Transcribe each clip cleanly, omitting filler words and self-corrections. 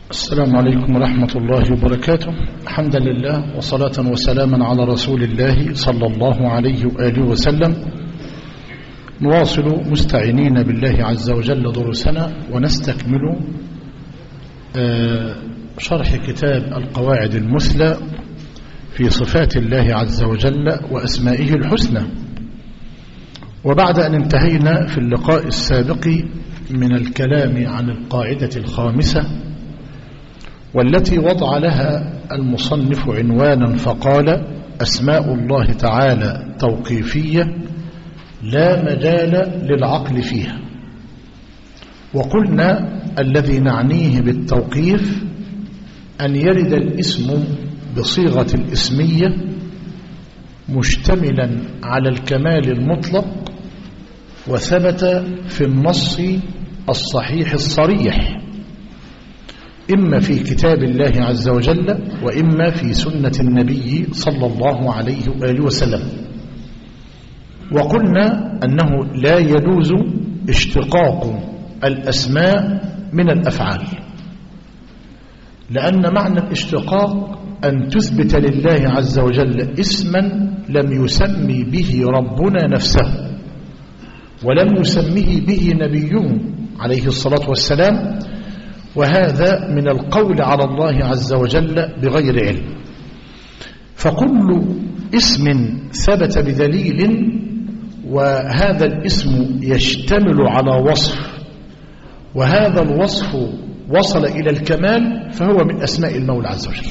السلام عليكم ورحمة الله وبركاته. حمدا لله وصلاة وسلاما على رسول الله صلى الله عليه وآله وسلم. نواصل مستعينين بالله عز وجل دروسنا ونستكمل شرح كتاب القواعد المثلى في صفات الله عز وجل وأسمائه الحسنى. وبعد أن انتهينا في اللقاء السابق من الكلام عن القاعدة الخامسة والتي وضع لها المصنف عنوانا فقال: أسماء الله تعالى توقيفية لا مجال للعقل فيها. وقلنا الذي نعنيه بالتوقيف أن يرد الاسم بصيغة الاسمية مشتملا على الكمال المطلق وثبت في النص الصحيح الصريح، إما في كتاب الله عز وجل وإما في سنة النبي صلى الله عليه وآله وسلم. وقلنا أنه لا يجوز اشتقاق الأسماء من الأفعال، لأن معنى الاشتقاق أن تثبت لله عز وجل اسما لم يسمي به ربنا نفسه ولم يسميه به نبيه عليه الصلاة والسلام، وهذا من القول على الله عز وجل بغير علم. فكل اسم ثبت بدليل وهذا الاسم يشتمل على وصف وهذا الوصف وصل إلى الكمال فهو من أسماء المولى عز وجل.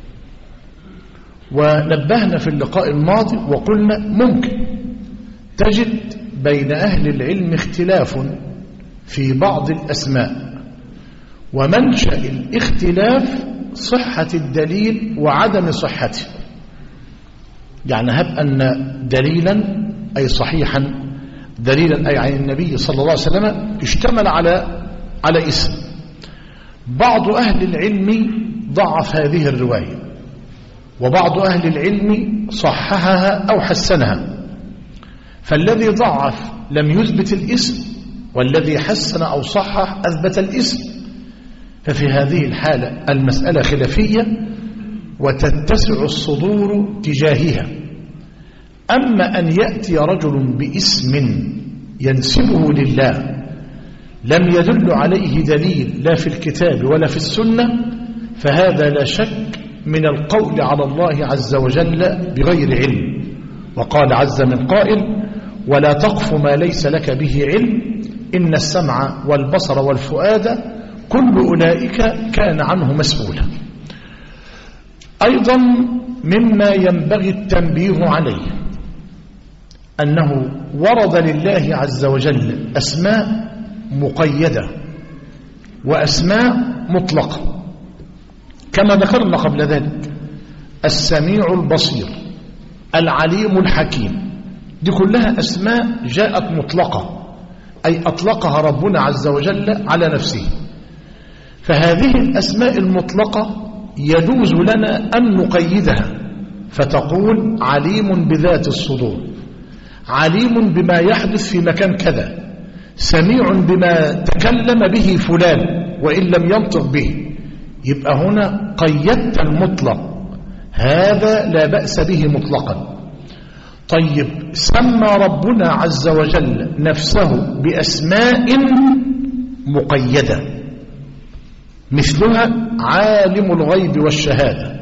ونبهنا في اللقاء الماضي وقلنا ممكن تجد بين أهل العلم اختلاف في بعض الأسماء، ومنشأ الاختلاف صحة الدليل وعدم صحته. يعني هب أن دليلا أي صحيحا دليلا أي عن النبي صلى الله عليه وسلم اشتمل على اسم، بعض أهل العلم ضعف هذه الرواية وبعض أهل العلم صححها أو حسنها، فالذي ضعف لم يثبت الاسم والذي حسن أو صحح أثبت الاسم. ففي هذه الحالة المسألة خلافية وتتسع الصدور تجاهها. أما أن يأتي رجل باسم ينسبه لله لم يدل عليه دليل لا في الكتاب ولا في السنة، فهذا لا شك من القول على الله عز وجل بغير علم. وقال عز من قائل: ولا تقف ما ليس لك به علم إن السمع والبصر والفؤاد كل أولئك كان عنه مسؤولا. أيضا مما ينبغي التنبيه عليه أنه ورد لله عز وجل أسماء مقيدة وأسماء مطلقة كما ذكرنا قبل ذلك: السميع البصير، العليم الحكيم، دي كلها أسماء جاءت مطلقة أي أطلقها ربنا عز وجل على نفسه. فهذه الأسماء المطلقة يجوز لنا أن نقيدها فتقول: عليم بذات الصدور، عليم بما يحدث في مكان كذا، سميع بما تكلم به فلان وإن لم ينطق به. يبقى هنا قيدت المطلق، هذا لا بأس به مطلقا. طيب، سمى ربنا عز وجل نفسه بأسماء مقيدة مثلها عالم الغيب والشهادة،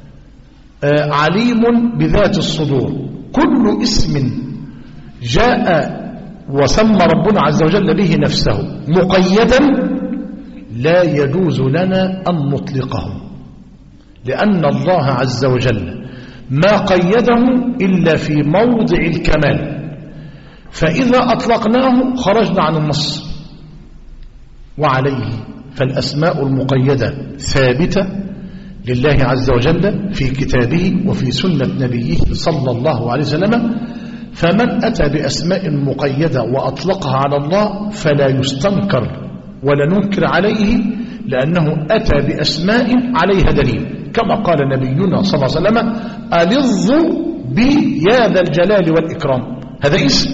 عليم بذات الصدور. كل اسم جاء وسمى ربنا عز وجل به نفسه مقيدا لا يجوز لنا أن نطلقه، لأن الله عز وجل ما قيده إلا في موضع الكمال، فإذا أطلقناه خرجنا عن النص. وعليه فالأسماء المقيدة ثابتة لله عز وجل في كتابه وفي سنة نبيه صلى الله عليه وسلم. فمن أتى بأسماء مقيدة وأطلقها على الله فلا يستنكر ولا ننكر عليه، لأنه أتى بأسماء عليها دليل، كما قال نبينا صلى الله عليه وسلم: ألظوا بي يا ذا الجلال والإكرام. هذا اسم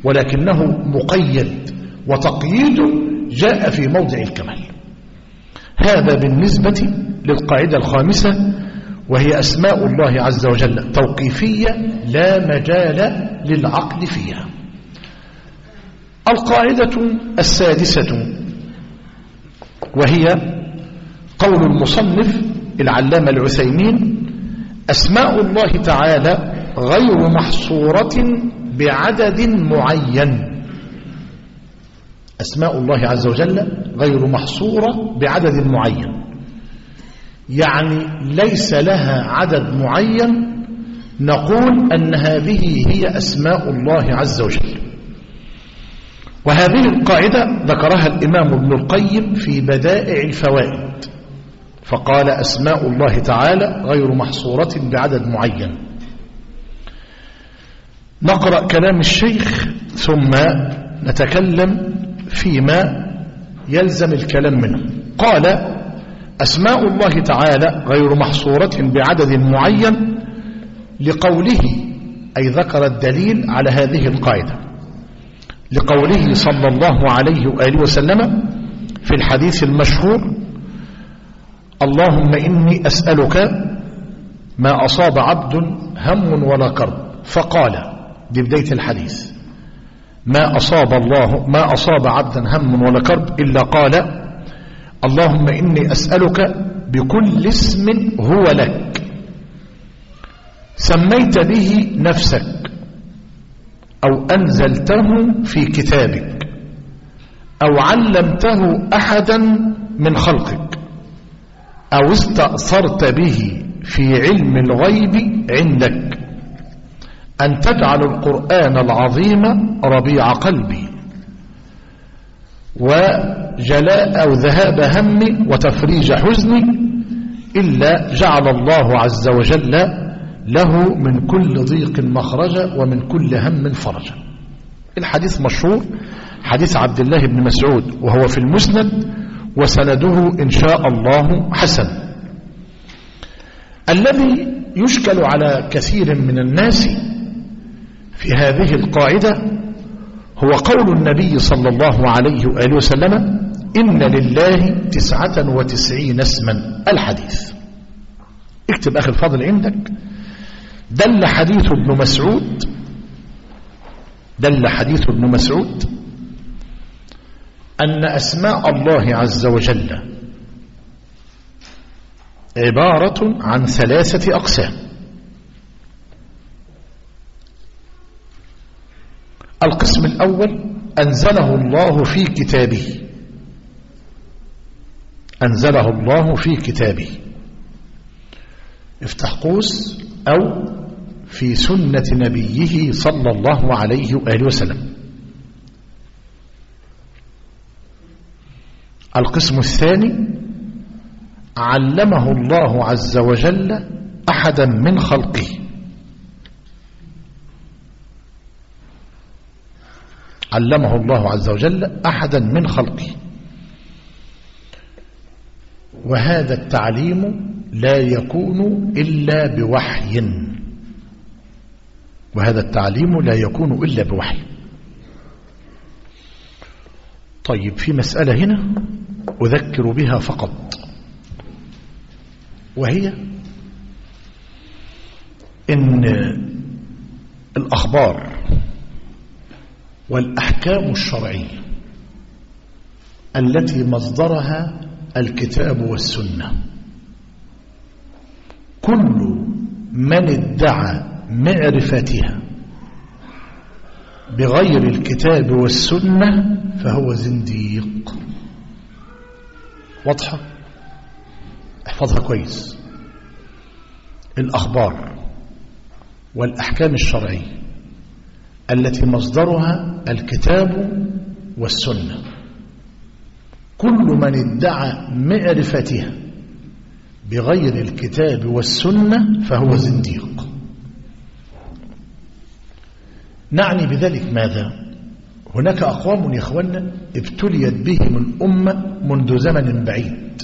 ولكنه مقيد، وتقييده جاء في موضع الكمال. هذا بالنسبة للقاعدة الخامسة، وهي أسماء الله عز وجل توقيفية لا مجال للعقل فيها. القاعدة السادسة وهي قول المصنف العلامة العثيمين: أسماء الله تعالى غير محصورة بعدد معين. أسماء الله عز وجل غير محصورة بعدد معين، يعني ليس لها عدد معين نقول أن هذه هي أسماء الله عز وجل. وهذه القاعدة ذكرها الإمام ابن القيم في بدائع الفوائد، فقال: أسماء الله تعالى غير محصورة بعدد معين. نقرأ كلام الشيخ ثم نتكلم فيما يلزم الكلام منه. قال: أسماء الله تعالى غير محصورة بعدد معين لقوله، أي ذكر الدليل على هذه القاعدة، لقوله صلى الله عليه وآله وسلم في الحديث المشهور: اللهم إني أسألك ما أصاب عبد هم ولا كرب، فقال، دي بداية الحديث: ما أصاب عبدا هم ولا كرب إلا قال: اللهم إني أسألك بكل اسم هو لك سميت به نفسك أو أنزلته في كتابك أو علمته أحدا من خلقك أو استأثرت به في علم الغيب عندك أن تجعل القرآن العظيم ربيع قلبي وجلاء أو ذهاب همي وتفريج حزني إلا جعل الله عز وجل له من كل ضيق مخرجا ومن كل هم فرجا. الحديث مشهور، حديث عبد الله بن مسعود، وهو في المسند وسنده إن شاء الله حسن. الذي يشكل على كثير من الناس في هذه القاعدة هو قول النبي صلى الله عليه وآله وسلم: إن لله 99 اسما. الحديث اكتب أخي الفاضل عندك: دل حديث ابن مسعود أن أسماء الله عز وجل عبارة عن 3 أقسام. القسم الأول أنزله الله في كتابه، افتح قوس، أو في سنة نبيه صلى الله عليه وآله وسلم. القسم الثاني علمه الله عز وجل أحدا من خلقه. علمه الله عز وجل أحدا من خلقه، وهذا التعليم لا يكون إلا بوحي. طيب، في مسألة هنا أذكر بها فقط، وهي إن الأخبار والأحكام الشرعية التي مصدرها الكتاب والسنة، كل من ادعى معرفتها بغير الكتاب والسنة فهو زنديق. واضحة؟ احفظها كويس. الأخبار والأحكام الشرعية التي مصدرها الكتاب والسنة، كل من ادعى معرفتها بغير الكتاب والسنة فهو زنديق. نعني بذلك ماذا؟ هناك أقوام يا إخوانا ابتليت بهم الأمة منذ زمن بعيد،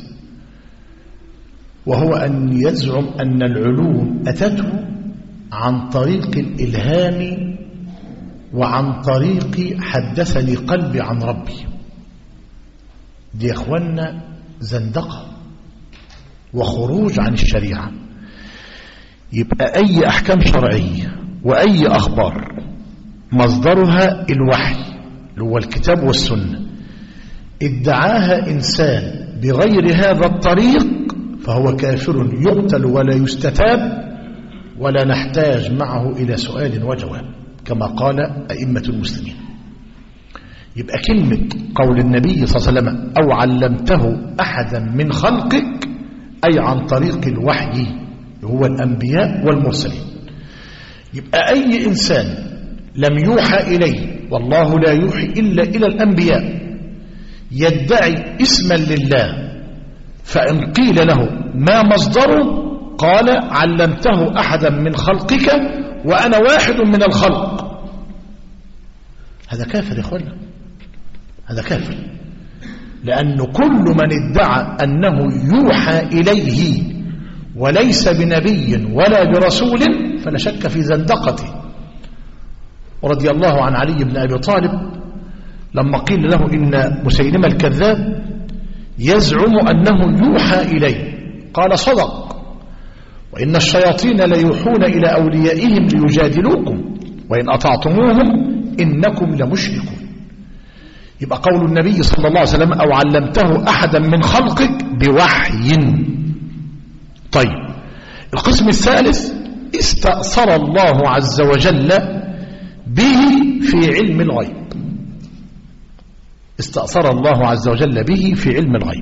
وهو أن يزعم أن العلوم أتته عن طريق الإلهام وعن طريق حدثني قلبي عن ربي. دي يا إخوانا زندقة وخروج عن الشريعة. يبقى أي أحكام شرعية وأي أخبار مصدرها الوحي اللي هو الكتاب والسنة ادعاها إنسان بغير هذا الطريق فهو كافر يقتل ولا يستتاب ولا نحتاج معه إلى سؤال وجواب كما قال أئمة المسلمين. يبقى كلمة قول النبي صلى الله عليه وسلم أو علمته أحدا من خلقك أي عن طريق الوحي هو الأنبياء والمرسلين. يبقى أي إنسان لم يوحى إليه والله لا يوحي إلا إلى الأنبياء يدعي اسما لله فإن قيل له ما مصدره قال علمته أحدا من خلقك وأنا واحد من الخلق، هذا كافر يا أخوانا، هذا كافر. لأن كل من ادعى أنه يوحى إليه وليس بنبي ولا برسول فلا شك في زندقته. ورضي الله عن علي بن أبي طالب لما قيل له إن مسيلمة الكذاب يزعم أنه يوحى إليه قال صدق، وإن الشياطين ليوحون إلى أوليائهم ليجادلوكم وإن أطعتموهم إنكم لمشركون. يبقى قول النبي صلى الله عليه وسلم أو علمته أحدا من خلقك بوحي. طيب القسم الثالث استأثر الله عز وجل به في علم الغيب، استأثر الله عز وجل به في علم الغيب.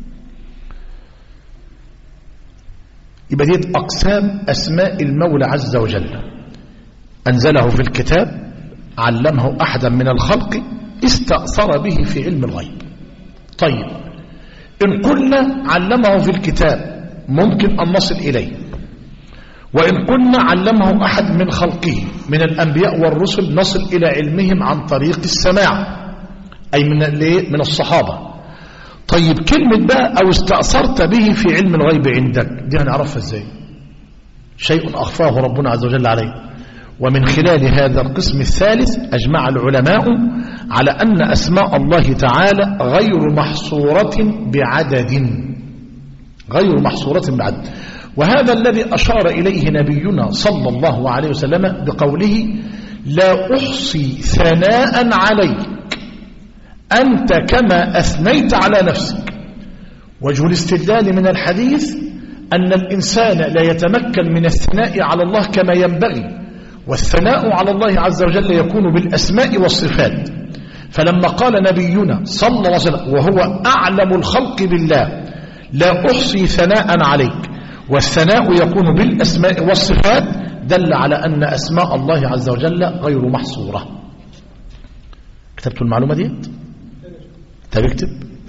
يبقى دي أقسام أسماء المولى عز وجل، أنزله في الكتاب، علمه أحدا من الخلق، استأثر به في علم الغيب. طيب إن قلنا علمه في الكتاب ممكن أن نصل إليه، وإن قلنا علمه أحد من خلقه من الأنبياء والرسل نصل إلى علمهم عن طريق السماع أي من الصحابة. طيب كلمة بقى أو استأثرت به في علم الغيب عندك دي هنعرفها إزاي؟ شيء أخفاه ربنا عز وجل عليه. ومن خلال هذا القسم الثالث أجمع العلماء على أن أسماء الله تعالى غير محصورة بعدد، غير محصورة بعدد. وهذا الذي أشار إليه نبينا صلى الله عليه وسلم بقوله لا أحصي ثناء عليك أنت كما أثنيت على نفسك. وجه الاستدلال من الحديث أن الإنسان لا يتمكن من الثناء على الله كما ينبغي، والثناء على الله عز وجل يكون بالأسماء والصفات. فلما قال نبينا صلى الله عليه وسلم وهو أعلم الخلق بالله لا أحصي ثناء عليك، والثناء يكون بالأسماء والصفات، دل على أن أسماء الله عز وجل غير محصورة. كتبت المعلومة دي؟ تكتب.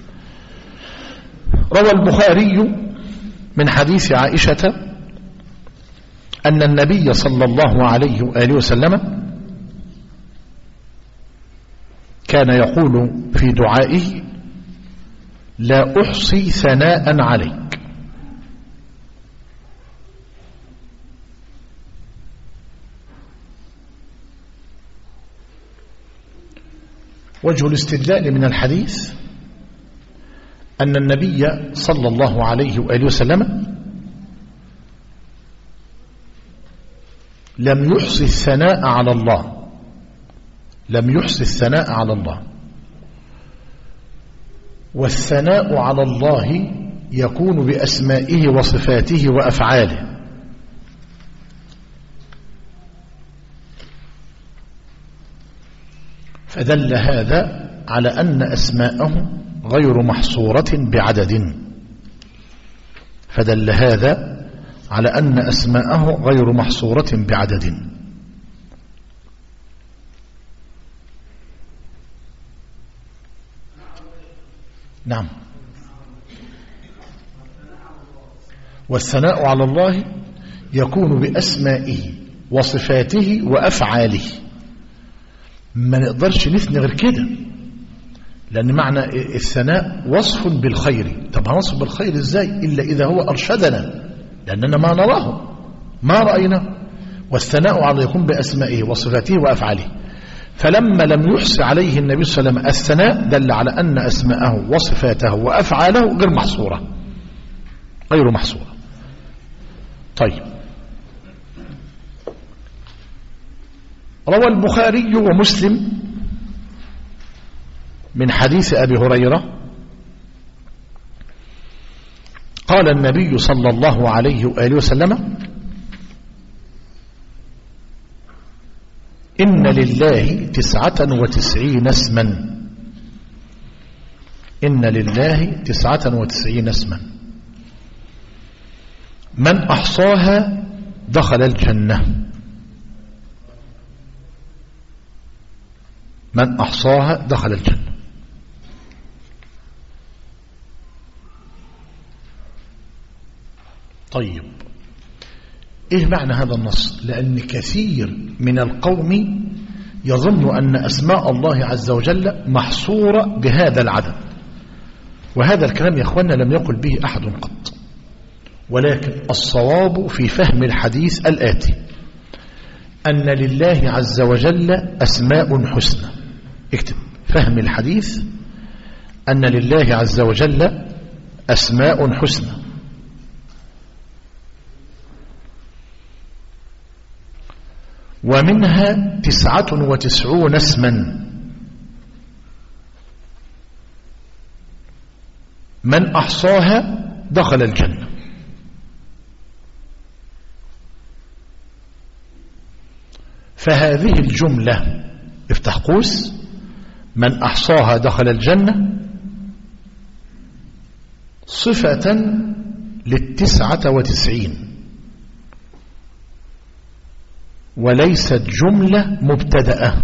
روى البخاري من حديث عائشة أن النبي صلى الله عليه وآله وسلم كان يقول في دعائه لا أحصي ثناء عليك. وجه الاستدلال من الحديث أن النبي صلى الله عليه وآله وسلم لم يحصي الثناء على الله، لم يحصي الثناء على الله. والثناء على الله يكون بأسمائه وصفاته وأفعاله. فدل هذا على أن أسماءه غير محصورة بعدد، فدل هذا على أن أسماءه غير محصورة بعدد. نعم. والثناء على الله يكون بأسمائه وصفاته وأفعاله، ما نقدرش نثني غير كده، لأن معنى الثناء وصف بالخير. طب هنصف بالخير إزاي إلا إذا هو أرشدنا، لأننا ما نراه ما رأينا. والثناء على يكون بأسمائه وصفاته وأفعاله. فلما لم يحص عليه النبي صلى الله عليه وسلم الثناء دل على أن أسماءه وصفاته وأفعاله غير محصورة، غير محصورة. طيب، روى البخاري ومسلم من حديث أبي هريرة قال النبي صلى الله عليه وآله وسلم: إن لله 99 اسما، إن لله 99 اسما، من أحصاها دخل الجنة، من أحصاها دخل الجنة. طيب، إيه معنى هذا النص؟ لأن كثير من القوم يظن أن أسماء الله عز وجل محصورة بهذا العدد، وهذا الكلام يا أخوانا لم يقل به أحد قط، ولكن الصواب في فهم الحديث الآتي: أن لله عز وجل أسماء حسنى. اكتب فهم الحديث: أن لله عز وجل أسماء حسنى، ومنها 99 اسما، من أحصاها دخل الجنة. فهذه الجملة افتح قوس من أحصاها دخل الجنة صفة لل99، وليست جملة مبتدأة.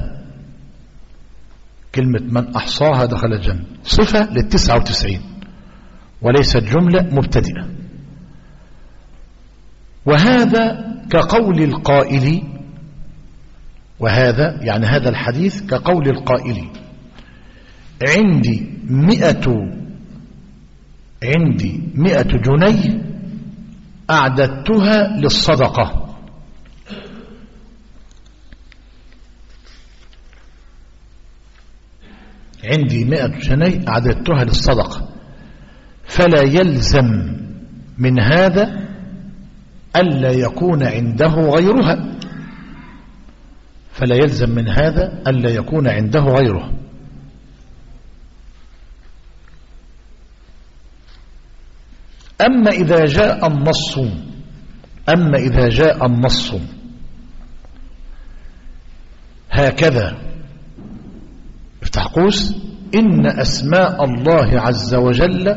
كلمة من أحصاها دخل الجنة صفة لل99 وليست جملة مبتدئة. وهذا كقول القائل، وهذا يعني هذا الحديث كقول القائل: عندي 100 جنيه أعددتها للصدقة. عندي 100 جنيه أعددتها للصدقة، فلا يلزم من هذا ألا يكون عنده غيرها، فلا يلزم من هذا ألا يكون عنده غيرها. أما إذا جاء النص هكذا افتح قوس: إن أسماء الله عز وجل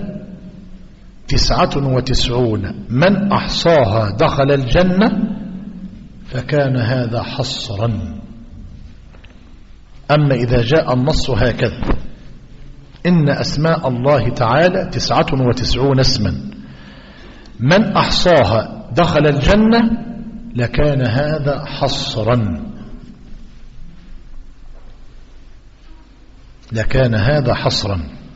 99 من أحصاها دخل الجنة، فكان هذا حصرا. أما إذا جاء النص هكذا: إن أسماء الله تعالى 99 اسما، من أحصاها دخل الجنة، لكان هذا حصرا، لكان هذا حصرا.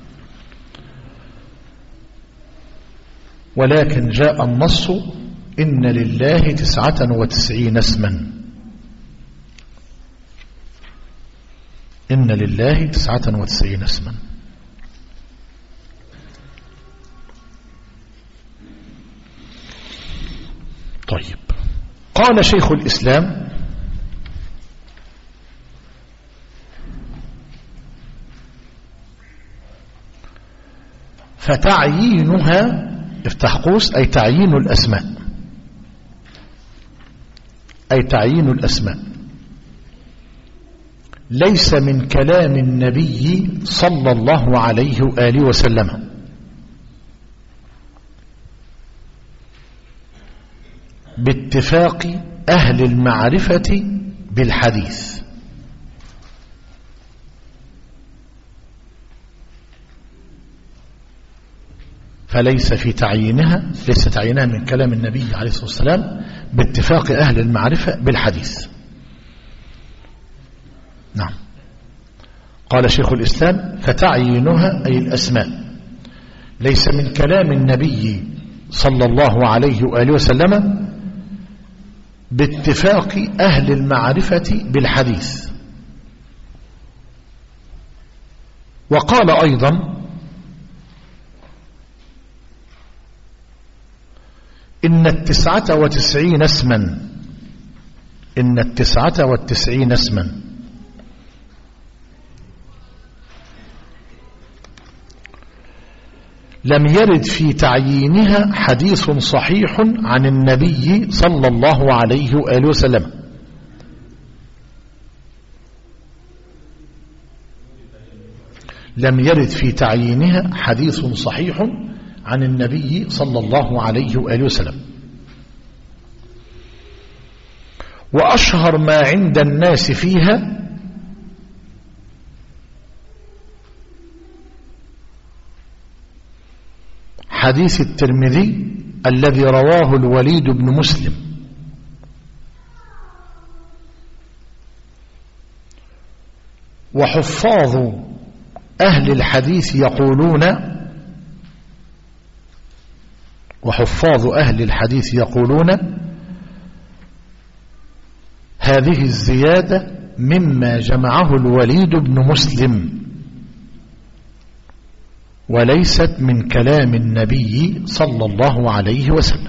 ولكن جاء النص: إن لله 99 اسما، إن لله 99 اسما. طيب، قال شيخ الإسلام: فتعيينها افتح قوس أي تعيين الأسماء، أي تعيين الأسماء ليس من كلام النبي صلى الله عليه وآله وسلم، باتفاق أهل المعرفة بالحديث. فليس في تعيينها، ليس تعيينها من كلام النبي عليه الصلاة والسلام باتفاق أهل المعرفة بالحديث. نعم. قال شيخ الإسلام: فتعيينها أي الأسماء ليس من كلام النبي صلى الله عليه وآله وسلم باتفاق أهل المعرفة بالحديث. وقال أيضا إن 99 اسما إن 99 اسما لم يرد في تعيينها حديث صحيح عن النبي صلى الله عليه وآله وسلم. لم يرد في تعيينها حديث صحيح عن النبي صلى الله عليه وآله وسلم. وأشهر ما عند الناس فيها حديث الترمذي الذي رواه الوليد بن مسلم. وحفاظ أهل الحديث يقولون هذه الزيادة مما جمعه الوليد بن مسلم وليست من كلام النبي صلى الله عليه وسلم.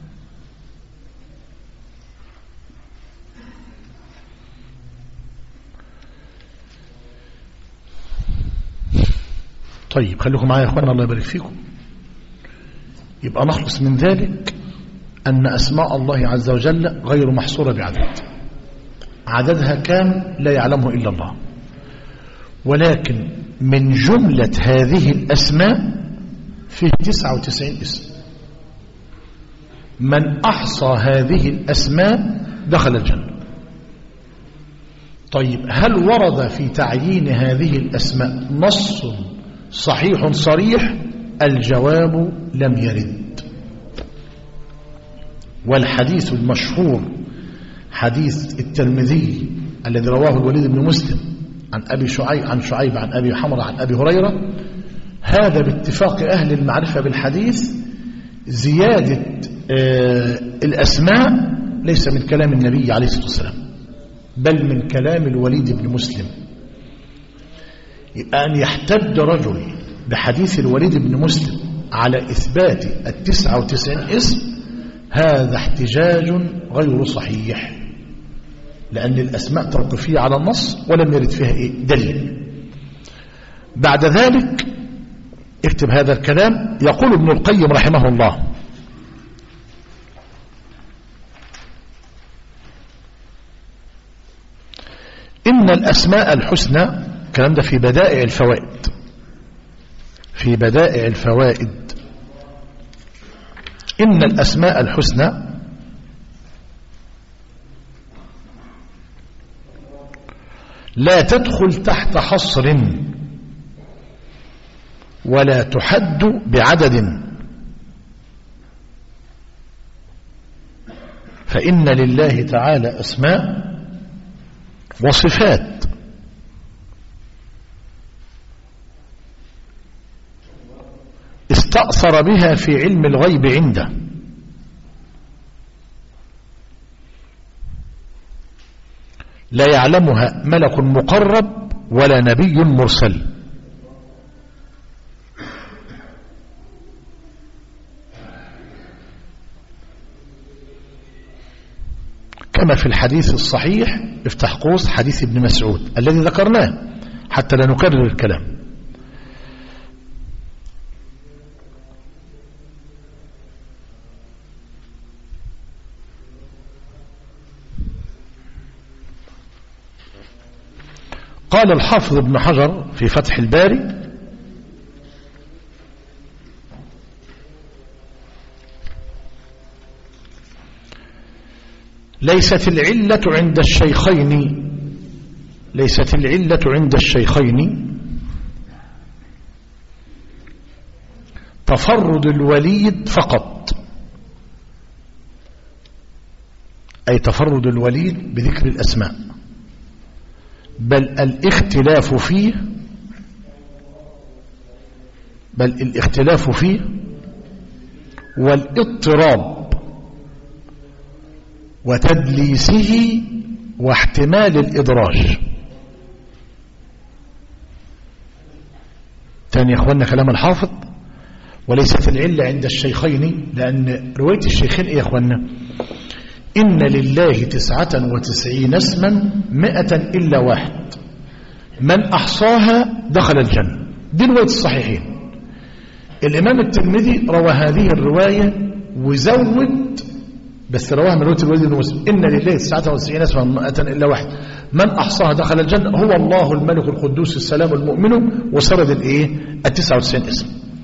طيب خليكم معايا يا اخوانا الله يبارك فيكم. يبقى نخلص من ذلك أن أسماء الله عز وجل غير محصورة بعدد، عددها كام لا يعلمه إلا الله، ولكن من جملة هذه الأسماء فيه 99 اسم. من أحصى هذه الأسماء دخل الجنة. طيب هل ورد في تعيين هذه الأسماء نص صحيح صريح؟ الجواب لم يرد. والحديث المشهور حديث الترمذي الذي رواه الوليد بن مسلم عن شعيب عن أبي حمرة عن أبي هريرة، هذا باتفاق أهل المعرفة بالحديث زيادة الأسماء ليس من كلام النبي عليه الصلاة والسلام بل من كلام الوليد بن مسلم. أن يحتج رجل بحديث الوليد بن مسلم على إثبات 99 اسم هذا احتجاج غير صحيح، لأن الأسماء توقيفية على النص ولم يرد فيها دليل. بعد ذلك اكتب هذا الكلام. يقول ابن القيم رحمه الله: إن الأسماء الحسنى، الكلام ده في بدائع الفوائد، إن الأسماء الحسنى لا تدخل تحت حصر ولا تحد بعدد، فإن لله تعالى أسماء وصفات استأثر بها في علم الغيب عنده، لا يعلمها ملك مقرب ولا نبي مرسل. كما في الحديث الصحيح، افتح قوس حديث ابن مسعود الذي ذكرناه حتى لا نكرر الكلام. قال الحافظ ابن حجر في فتح الباري: ليست العلة عند الشيخين تفرد الوليد فقط، أي تفرد الوليد بذكر الأسماء، بل الاختلاف فيه والاضطراب وتدليسه واحتمال الإدراج. تاني يا اخوانا كلام الحافظ: وليست العلة عند الشيخين، لأن رواية الشيخين يا اخوانا: إن لله 99 اسما 100 إلا واحد من أحصاها دخل الجنة. دي رواية الصحيحين. الإمام الترمذي روى هذه الرواية وزود، بس رواها من رواية الوليد بن مسلم: إن لله 99 اسما 100 إلا واحد من أحصاها دخل الجنة هو الله الملك القدوس السلام المؤمن، وسرد الإيه 99 اسم.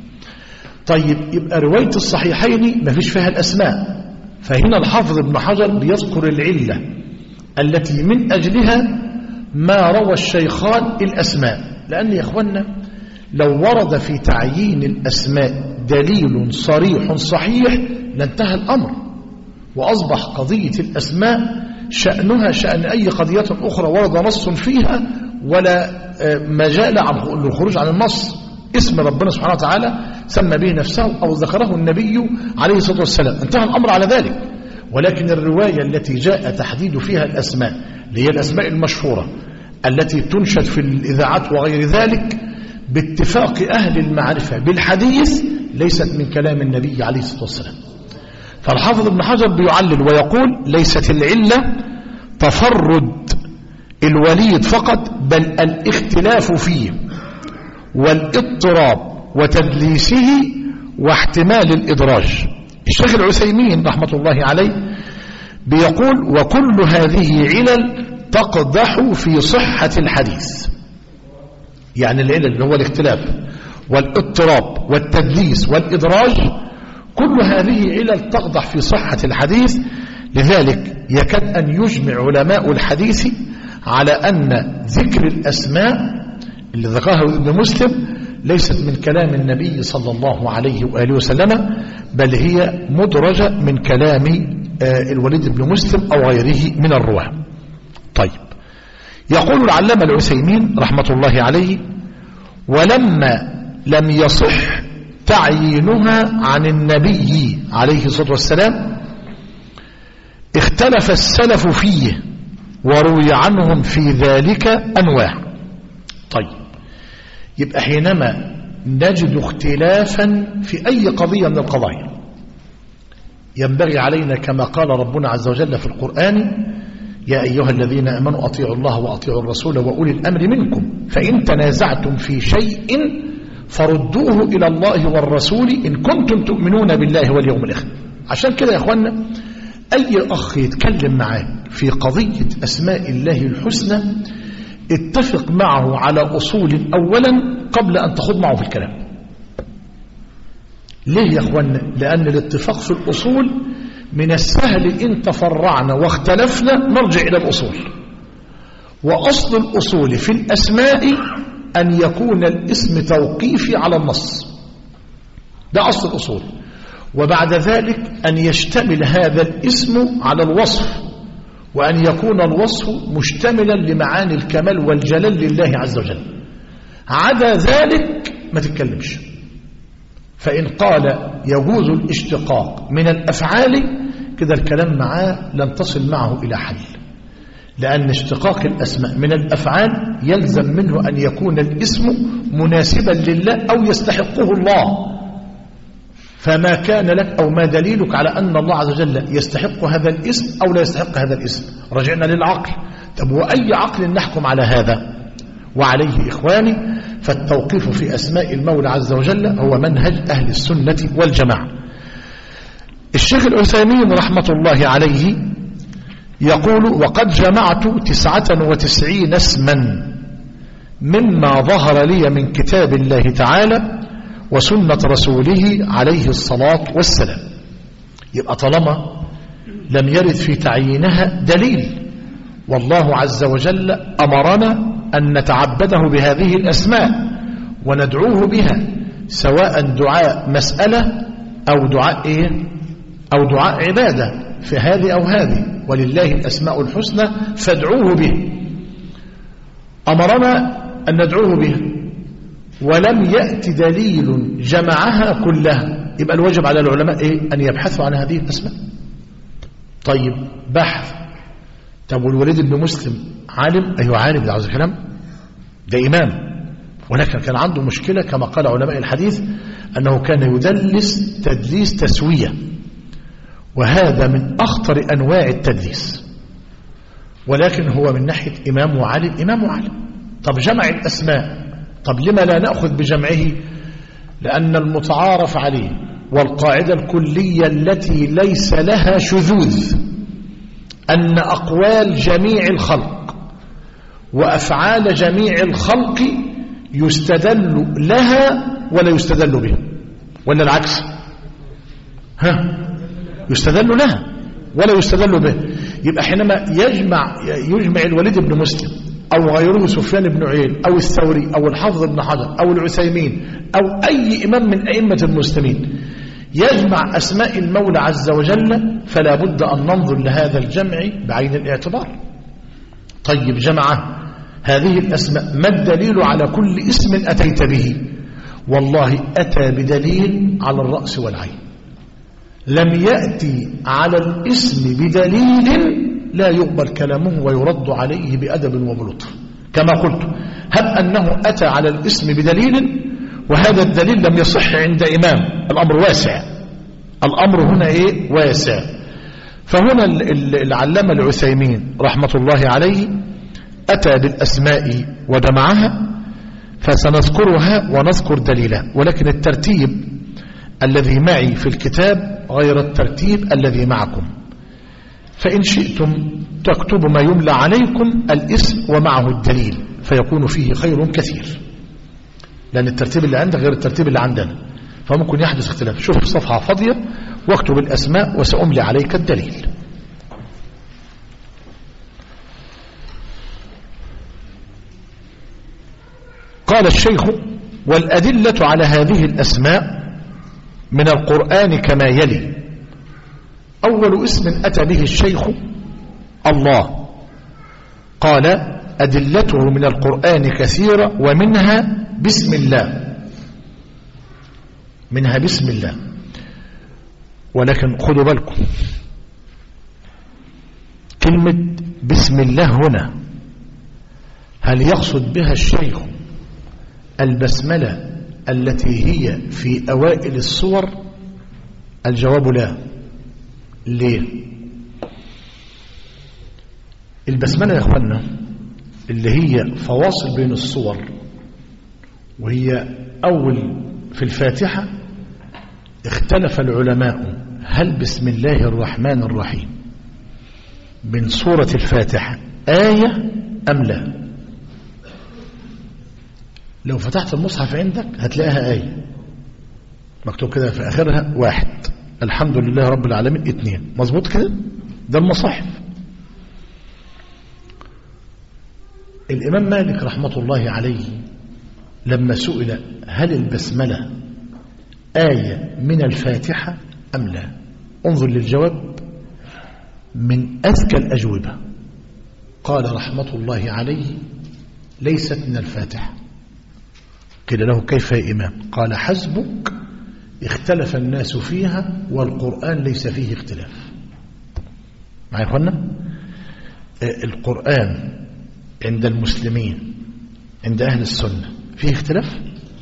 طيب يبقى رواية الصحيحين ما فيش فيها الأسماء، فهنا الحافظ ابن حجر بيذكر العلة التي من أجلها ما روى الشيخان الأسماء، لأن يا إخوانا لو ورد في تعيين الأسماء دليل صريح صحيح لانتهى الأمر، وأصبح قضية الأسماء شأنها شأن أي قضية أخرى ورد نص فيها ولا مجال عن الخروج عن النص. اسم ربنا سبحانه وتعالى سمى به نفسه أو ذكره النبي عليه الصلاة والسلام، انتهى الأمر على ذلك. ولكن الرواية التي جاء تحديد فيها الأسماء اللي هي الأسماء المشهورة التي تنشد في الإذاعات وغير ذلك باتفاق أهل المعرفة بالحديث ليست من كلام النبي عليه الصلاة والسلام. فالحافظ ابن حجر بيعلل ويقول: ليست العلة تفرد الوليد فقط، بل الاختلاف فيه والاضطراب وتدليسه واحتمال الإدراج. الشيخ العثيمين رحمة الله عليه بيقول: وكل هذه علل تقدح في صحة الحديث. يعني العلل اللي هو الاختلاف والاضطراب والتدليس والإدراج، كل هذه علل تقدح في صحة الحديث. لذلك يكاد أن يجمع علماء الحديث على أن ذكر الأسماء اللي ذكرها ابن مسلم ليست من كلام النبي صلى الله عليه وآله وسلم، بل هي مدرجة من كلام الوليد بن مسلم أو غيره من الرواة. طيب، يقول العلامة العثيمين رحمة الله عليه: ولما لم يصح تعيينها عن النبي عليه الصلاة والسلام اختلف السلف فيه وروي عنهم في ذلك أنواع. طيب، يبقى حينما نجد اختلافا في أي قضية من القضايا ينبغي علينا كما قال ربنا عز وجل في القرآن: يا أيها الذين آمنوا أطيعوا الله وأطيعوا الرسول وأولي الأمر منكم فإن تنازعتم في شيء فردوه إلى الله والرسول إن كنتم تؤمنون بالله واليوم الآخر. عشان كده يا أخوانا أي أخ يتكلم معاك في قضية أسماء الله الحسنى اتفق معه على أصول أولا قبل أن تخوض معه في الكلام. ليه يا أخوانا؟ لأن الاتفاق في الأصول من السهل إن تفرعنا واختلفنا نرجع إلى الأصول، وأصل الأصول في الأسماء أن يكون الاسم توقيفي على النص، ده أصل الأصول، وبعد ذلك أن يشتمل هذا الاسم على الوصف، وأن يكون الوصف مشتملا لمعاني الكمال والجلال لله عز وجل. عدا ذلك ما تتكلمش. فإن قال يجوز الاشتقاق من الأفعال كده الكلام معاه لن تصل معه إلى حل، لأن اشتقاق الأسماء من الأفعال يلزم منه أن يكون الاسم مناسبا لله أو يستحقه الله. فما كان لك أو ما دليلك على أن الله عز وجل يستحق هذا الاسم أو لا يستحق هذا الاسم؟ رجعنا للعقل. طب وأي عقل نحكم على هذا؟ وعليه إخواني فالتوقيف في أسماء المولى عز وجل هو منهج أهل السنة والجماعة. الشيخ العثيمين رحمة الله عليه يقول: وقد جمعت 99 اسما مما ظهر لي من كتاب الله تعالى وسنة رسوله عليه الصلاة والسلام. يبقى طالما لم يرد في تعيينها دليل، والله عز وجل أمرنا أن نتعبده بهذه الأسماء وندعوه بها، سواء دعاء مسألة أو دعاء إيه؟ أو دعاء عبادة، في هذه أو هذه، ولله الأسماء الحسنى فادعوه به. أمرنا أن ندعوه به ولم يأتي دليل جمعها كلها، يبقى الواجب على العلماء إيه؟ أن يبحثوا عن هذه الأسماء. طيب، بحث. طب والوليد بن مسلم عالم؟ أيوة عالم، ده عاوز الكلام، ده إمام، ولكن كان عنده مشكلة كما قال علماء الحديث أنه كان يدلس تدليس تسوية، وهذا من أخطر أنواع التدليس، ولكن هو من ناحية إمام وعالم. طب جمع الأسماء، طب لما لا نأخذ بجمعه؟ لأن المتعارف عليه والقاعدة الكلية التي ليس لها شذوذ أن أقوال جميع الخلق وأفعال جميع الخلق يستدل لها ولا يستدل بها، ولا العكس؟ يستدل لها ولا يستدل به. يبقى حينما يجمع الوليد بن مسلم أو غيره سفيان بن عيينة أو الثوري أو الحافظ بن حجر أو العثيمين أو أي إمام من أئمة المسلمين يجمع أسماء المولى عز وجل، فلا بد أن ننظر لهذا الجمع بعين الاعتبار. طيب جمع هذه الأسماء، ما الدليل على كل اسم أتيت به؟ والله أتى بدليل على الرأس والعين، لم يأتي على الاسم بدليل لا يقبل كلامه ويرد عليه بأدب وبلطف. كما قلت، هب أنه أتى على الاسم بدليل وهذا الدليل لم يصح عند إمام، الأمر واسع، الأمر هنا واسع. فهنا العلامة العثيمين رحمة الله عليه أتى بالأسماء وجمعها، فسنذكرها ونذكر دليلها، ولكن الترتيب الذي معي في الكتاب غير الترتيب الذي معكم، فإن شئتم تكتبوا ما يملى عليكم الاسم ومعه الدليل فيكون فيه خير كثير، لأن الترتيب اللي عندك غير الترتيب اللي عندنا، فممكن يحدث اختلاف. شوف صفحة فاضية واكتب الأسماء وسأملي عليك الدليل. قال الشيخ: والأدلة على هذه الأسماء من القرآن كما يلي. أول اسم أتى به الشيخ الله، قال: أدلته من القرآن كثيرة ومنها بسم الله، منها بسم الله. ولكن خذوا بالكم، كلمة بسم الله هنا هل يقصد بها الشيخ البسملة التي هي في أوائل الصور؟ الجواب لا. ليه؟ البسملة يا أخوانا اللي هي فواصل بين الصور، وهي أول في الفاتحة، اختلف العلماء هل بسم الله الرحمن الرحيم من سورة الفاتحة آية أم لا؟ لو فتحت المصحف عندك هتلاقيها آية مكتوب كده في آخرها 1، الحمد لله رب العالمين 2، مظبوط كده؟ ده المصاحف. الإمام مالك رحمة الله عليه لما سئل هل البسملة آية من الفاتحة أم لا، انظر للجواب من أذكى الأجوبة، قال رحمة الله عليه: ليست من الفاتحة. قيل له: كيف يا إمام؟ قال: حسبك، اختلف الناس فيها والقرآن ليس فيه اختلاف. معي أخوانا؟ القرآن عند المسلمين عند أهل السنة فيه اختلاف.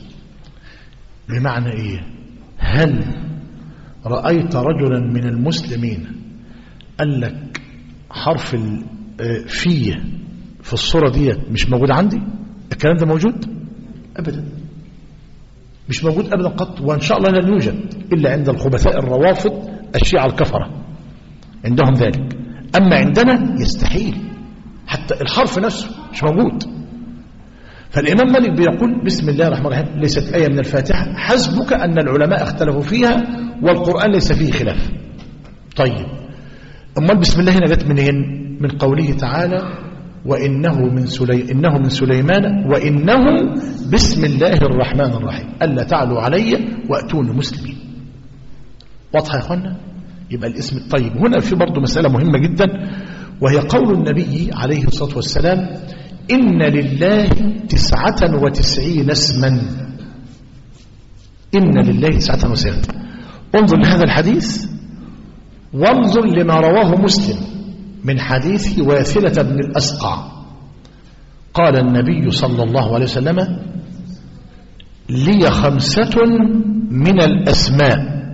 بمعنى إيه؟ هل رأيت رجلا من المسلمين قال لك حرف فيه في الصورة دي مش موجود عندي؟ الكلام ده موجود؟ أبدا، مش موجود أبدا قط، وإن شاء الله لن يوجد إلا عند الخبثاء الروافض الشيعة الكفرة، عندهم ذلك. أما عندنا يستحيل، حتى الحرف نفسه مش موجود. فالإمام مالك بيقول بسم الله الرحمن الرحيم ليست آية من الفاتحة، حسبك أن العلماء اختلفوا فيها والقرآن ليس فيه خلاف. طيب أمال بسم الله هنا جت منين؟ من قوله تعالى: وإنه من سليمان وإنه بسم الله الرحمن الرحيم ألا تعلوا علي وأتوني مسلمين. واضحة يا أخوانا؟ يبقى الاسم الطيب. هنا في برضو مسألة مهمة جدا، وهي قول النبي عليه الصلاة والسلام: إن لله 99 اسما. إن لله 99. انظر لهذا الحديث وانظر لما رواه مسلم من حديث واثلة بن الأسقع. قال النبي صلى الله عليه وسلم: لي 5 من الأسماء: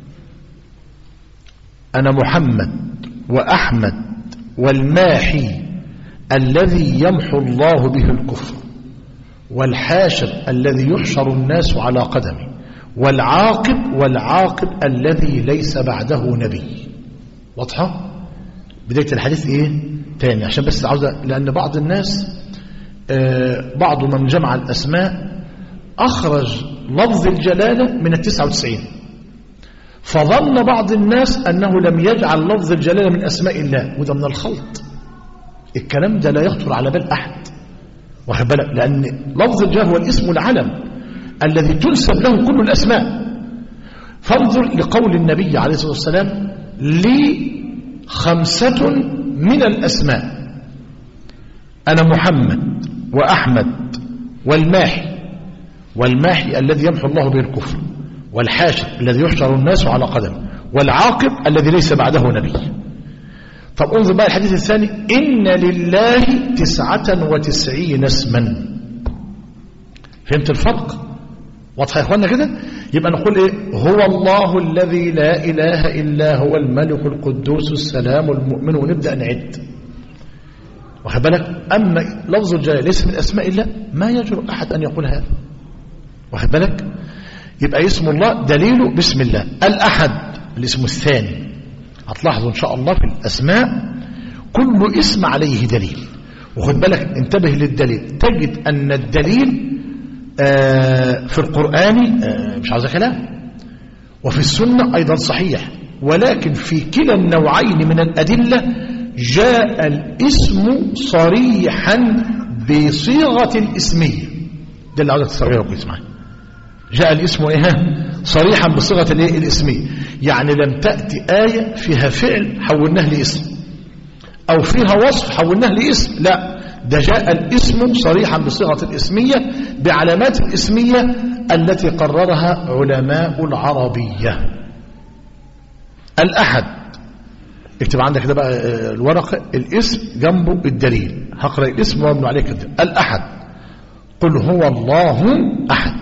أنا محمد وأحمد والماحي الذي يمحو الله به الكفر، والحاشر الذي يحشر الناس على قدمه، والعاقب الذي ليس بعده نبي. واضحة؟ بداية الحديث ايه تاني عشان بس عاوزة، لأن بعض الناس بعض من جمع الأسماء أخرج لفظ الجلالة من 99، فظن بعض الناس أنه لم يجعل لفظ الجلالة من أسماء الله، وده من الخلط. الكلام ده لا يخطر على بال أحد، واخد بالك؟ لأن لفظ الجلالة هو الاسم العلم الذي تنسب له كل الأسماء. فانظر لقول النبي عليه الصلاة والسلام: لي 5 من الأسماء: أنا محمد وأحمد والماحي الذي يمحو الله به الكفر، والحاشر الذي يحشر الناس على قدمه، والعاقب الذي ليس بعده نبي. طب انظر بقى الحديث الثاني: إن لله 99 اسما. فهمت الفرق؟ واضح يا اخوانا كده؟ يبقى نقول ايه؟ هو الله الذي لا اله الا هو الملك القدوس السلام المؤمن، ونبدا نعد. واخد بالك؟ اما لفظ الجلال ليس من اسماء الله، ما يجرؤ احد ان يقول هذا. واخد بالك؟ يبقى اسم الله دليله بسم الله. الاحد الاسم الثاني، هتلاحظوا ان شاء الله في الاسماء كل اسم عليه دليل. وخد بالك انتبه للدليل، تجد ان الدليل في القرآن مش عاوز كلام، وفي السنة أيضا صحيح، ولكن في كلا النوعين من الأدلة جاء الاسم صريحا بصيغة الاسمية. ده اللي عاوزك تستوعبه كويس معايا. جاء الاسم صريحا بصيغة الاسمية، يعني لم تأتي آية فيها فعل حولناه لاسم، أو فيها وصف حولناه لاسم، لا، ده جاء الاسم صريحا بصيغة الاسمية بعلامات الاسمية التي قررها علماء العربية. الأحد، اكتب عندك كده بقى الورقة، الاسم جنبه الدليل، هقرأ الاسم وابن عليك الدليل. الأحد: قل هو الله أحد.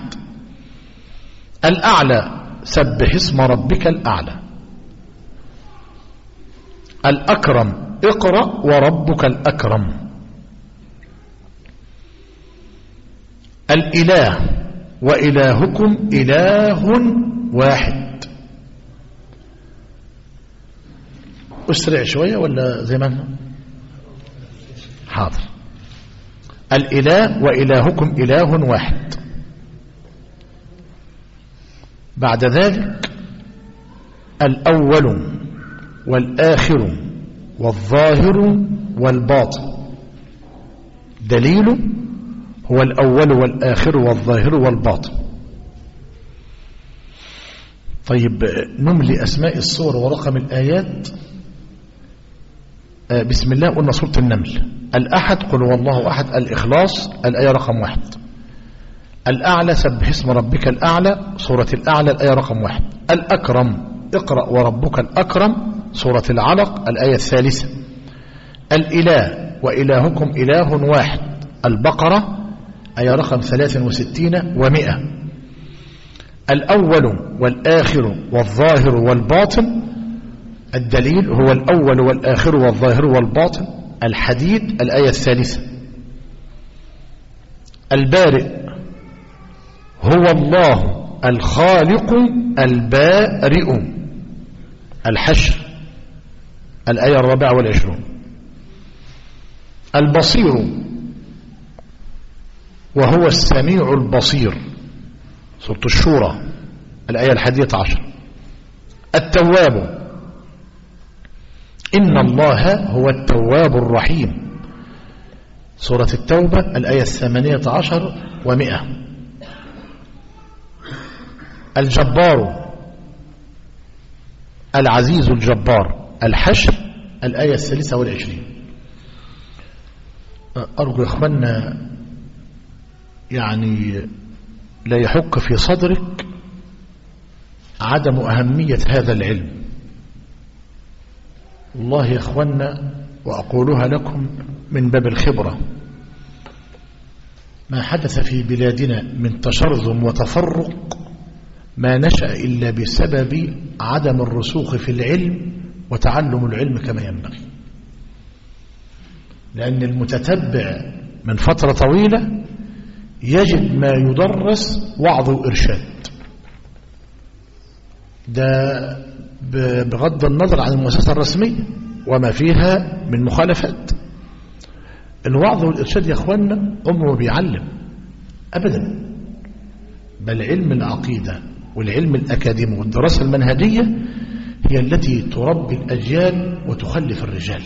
الأعلى: سبح اسم ربك الأعلى. الأكرم: اقرأ وربك الأكرم. الإله: وإلهكم إله واحد. أسرع شوية ولا زي ما أنه؟ حاضر. الإله وإلهكم إله واحد. بعد ذلك: الأول والآخر والظاهر والباطن. دليله هو الأول والآخر والظاهر والباطن. طيب نملي أسماء الصور ورقم الآيات. بسم الله قلنا سورة النمل. الأحد: قل هو الله أحد. الإخلاص الآية رقم 1. الأعلى: سبح اسم ربك الأعلى، سورة الأعلى الآية رقم 1. الأكرم: اقرأ وربك الأكرم، سورة العلق الآية 3. الإله وإلهكم إله واحد، البقرة آية رقم 63 و100. الأول والآخر والظاهر والباطن. الدليل هو الأول والآخر والظاهر والباطن، الحديد الآية 3. البارئ: هو الله الخالق البارئ، الحشر الآية 24. البصير: وهو السميع البصير، سورة الشورى الآية 11. التواب: إن الله هو التواب الرحيم، سورة التوبة الآية 18 و100. الجبار: العزيز الجبار، الحشر الآية 23. أرجو يا إخوانا يعني لا يحك في صدرك عدم أهمية هذا العلم. والله يا إخوانا، وأقولها لكم من باب الخبرة، ما حدث في بلادنا من تشرذم وتفرق ما نشأ إلا بسبب عدم الرسوخ في العلم وتعلم العلم كما ينبغي. لأن المتتبع من فترة طويلة يجد ما يدرس وعظ وإرشاد، ده بغض النظر عن المؤسسة الرسمية وما فيها من مخالفات. الوعظ والإرشاد يا أخوانا عمره بيعلم أبدا، بل علم العقيدة والعلم الأكاديمي والدراسة المنهجية هي التي تربي الأجيال وتخلف الرجال.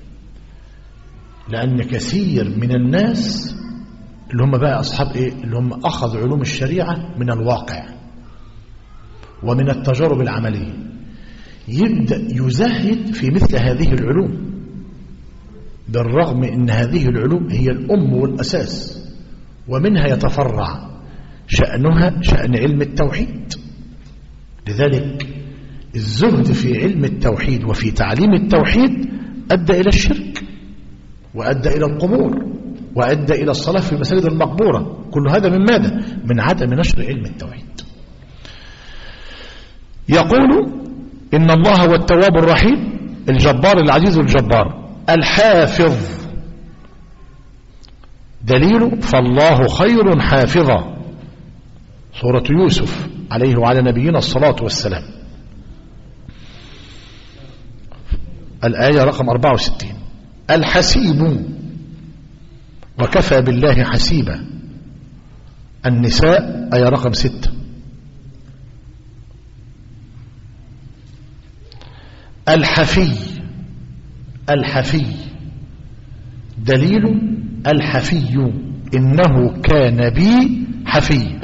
لأن كثير من الناس اللي هم بقى أصحاب إيه؟ اللي هم أخذ علوم الشريعة من الواقع ومن التجارب العملية، يبدأ يزهد في مثل هذه العلوم، بالرغم أن هذه العلوم هي الأم والأساس، ومنها يتفرع شأنها شأن علم التوحيد. لذلك الزهد في علم التوحيد وفي تعليم التوحيد أدى إلى الشرك، وأدى إلى القبور، وأدى إلى الصلاة في المساجد المقبورة. كل هذا من ماذا؟ من عدم نشر علم التوحيد. يقول إن الله هو التواب الرحيم الجبار العزيز الجبار الحافظ. دليل فالله خير حافظا، سورة يوسف عليه وعلى نبينا الصلاة والسلام، الآية رقم 64. الحسيب وكفى بالله حسيبا، النساء آية رقم 6. الحفي دليل الحفي إنه كان بي حفي.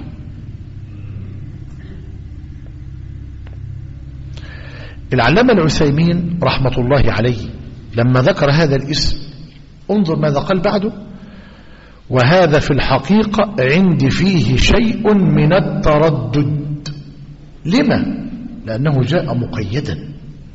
العلامة العثيمين رحمة الله عليه لما ذكر هذا الاسم انظر ماذا قال بعده: وهذا في الحقيقة عندي فيه شيء من التردد. لما؟ لأنه جاء مقيدا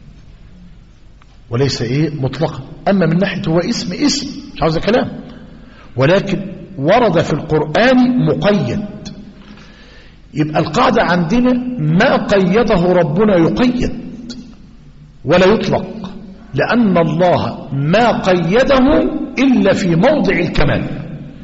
وليس مطلقا. أما من ناحية هو اسم مش عاوز كلام، ولكن ورد في القرآن مقيد. يبقى القاعدة عندنا ما قيده ربنا يقيد ولا يطلق، لأن الله ما قيده إلا في موضع الكمال،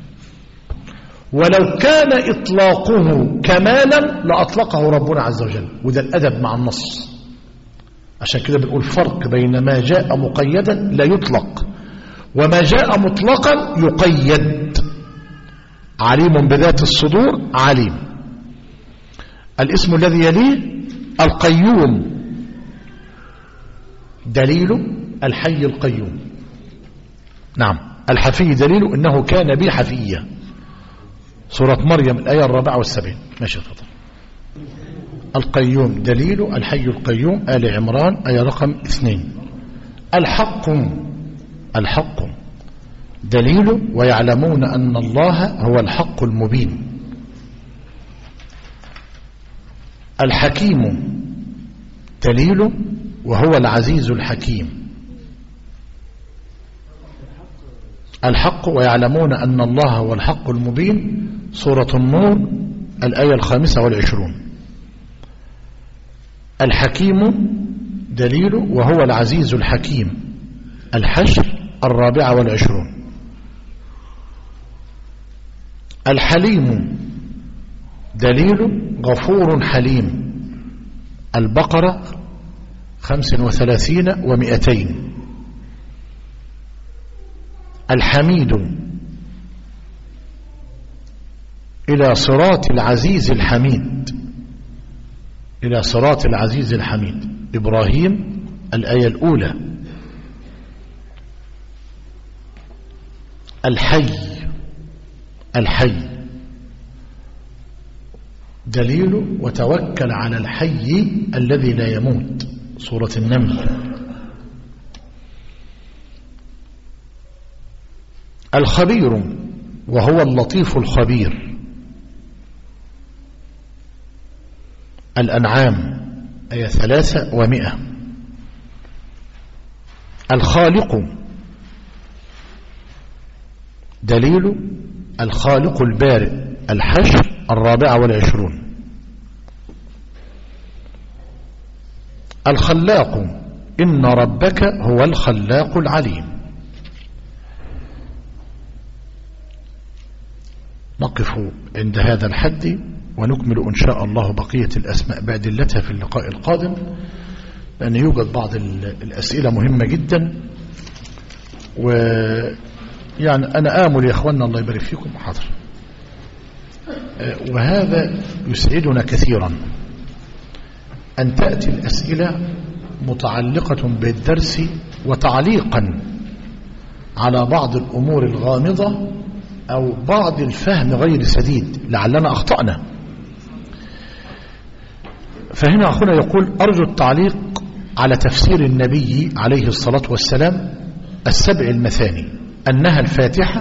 ولو كان إطلاقه كمالا لأطلقه ربنا عز وجل. وده الأدب مع النص. عشان كده بنقول فرق بين ما جاء مقيدا لا يطلق وما جاء مطلقا يقيد. عليم بذات الصدور عليم. الاسم الذي يليه القيوم، دليل الحي القيوم. نعم، الحفي دليل إنه كان بي حفيا، سورة مريم الآية 74. ماشي تفضل. القيوم دليل الحي القيوم، آل عمران آية رقم 2. الحق دليل ويعلمون أن الله هو الحق المبين. الحكيم دليل وهو العزيز الحكيم. الحق ويعلمون أن الله هو الحق المبين، سورة النور الآية 25. الحكيم دليل وهو العزيز الحكيم، الحشر 24. الحليم دليل غفور حليم، البقرة 35 و200. الحميد إلى صراط العزيز الحميد، إلى صراط العزيز الحميد، إبراهيم الآية الأولى. الحي دليل وتوكل على الحي الذي لا يموت، سورة النمل. الخبير وهو اللطيف الخبير، الأنعام آية 300. الخالق دليل الخالق البارئ الحشر 24. الخلاق إن ربك هو الخلاق العليم. نقف عند هذا الحد ونكمل إن شاء الله بقية الأسماء بأدلتها في اللقاء القادم، لأن يوجد بعض الأسئلة مهمة جدا، ويعني أنا آمل يا أخوانا الله يبارك فيكم حاضر، وهذا يسعدنا كثيرا أن تأتي الأسئلة متعلقة بالدرس وتعليقا على بعض الأمور الغامضة أو بعض الفهم غير سديد لعلنا أخطأنا. فهنا أخونا يقول: أرجو التعليق على تفسير النبي عليه الصلاة والسلام 7 المثاني أنها الفاتحة،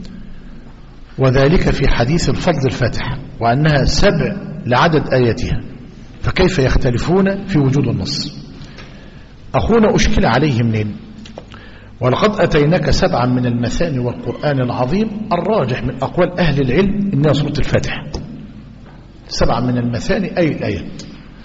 وذلك في حديث الفضل الفاتحة، وأنها 7 لعدد آياتها، فكيف يختلفون في وجود النص؟ أخونا أشكل عليه منين؟ ولقد أتيناك 7 من المثاني والقرآن العظيم، الراجح من أقوال أهل العلم إنها سورة الفاتحة. 7 من المثاني أي الآيات.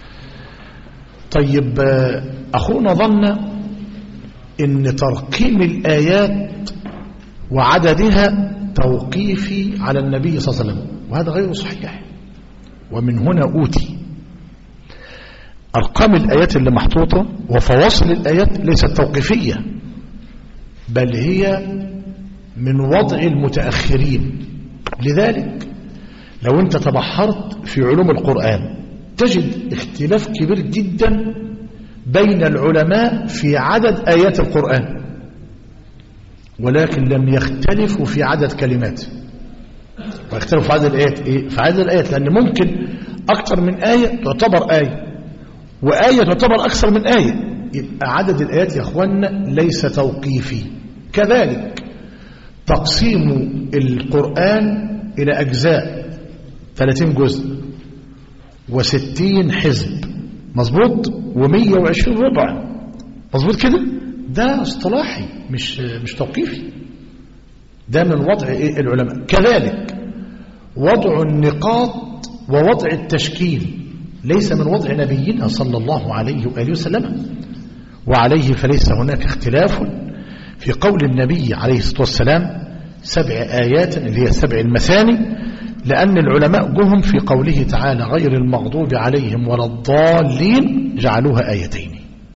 طيب أخونا ظن إن ترقيم الآيات وعددها توقيفي على النبي صلى الله عليه وسلم، وهذا غير صحيح. ومن هنا أوتي أرقام الآيات اللي محطوطة وفواصل الآيات ليست توقيفية، بل هي من وضع المتأخرين. لذلك لو أنت تبحرت في علوم القرآن تجد اختلاف كبير جدا بين العلماء في عدد آيات القرآن، ولكن لم يختلفوا في عدد كلمات، ويختلفوا في عدد الآيات. إيه؟ في عدد الآيات، لأن ممكن أكثر من آية تعتبر آية، وآية تعتبر أكثر من آية. يبقى عدد الآيات يا أخوانا ليس توقيفي. كذلك تقسيم القرآن إلى أجزاء 30 جزء و60 حزب، مظبوط، و120 ربع، مظبوط كده. ده اصطلاحي مش توقيفي، ده من وضع العلماء. كذلك وضع النقاط ووضع التشكيل ليس من وضع نبينا صلى الله عليه وآله وسلم، وعليه فليس هناك اختلاف في قول النبي عليه الصلاة والسلام 7 آيات اللي هي 7 المثاني، لأن العلماء جهم في قوله تعالى غير المغضوب عليهم ولا الضالين جعلوها آيتين.